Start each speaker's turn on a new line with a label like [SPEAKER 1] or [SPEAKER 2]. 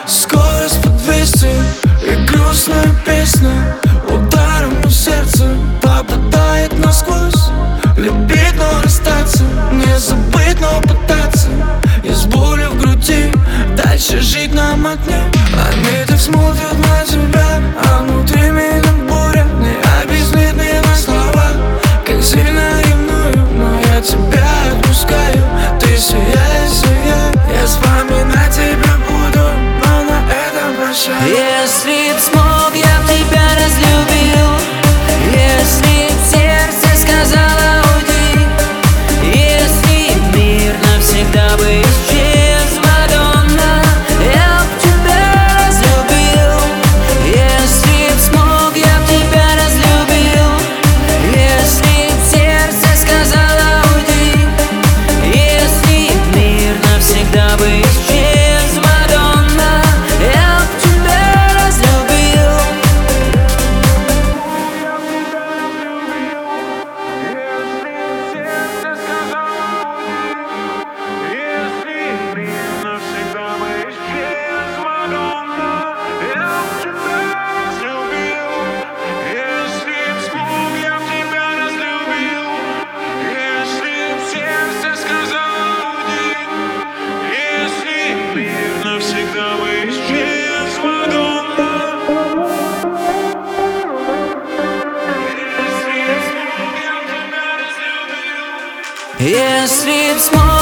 [SPEAKER 1] Скорость по 200 и грустная песня ударом в сердце попадает насквозь. Любить, но расстаться, не забыть, но пытаться. Есть боль в груди, дальше жить нам одни. Они так смотрят на тебя, а внутри меня буря. Не объяснить мне на слова, как сильно ревную, но я тебя отпускаю. Ты сияй, сияй, я вспоминать тебя буду, но на этом прощай.
[SPEAKER 2] Если б смог, я б тебя разлюбил. Если б сердце сказала уйди. Если мир навсегда бы исчез, Мадонна, я б тебя разлюбил. Если б смог, я б тебя разлюбил. Если б сердце сказала уйди. Если мир навсегда бы исчез, Мадонна, я б тебя разлюбил. Если б смог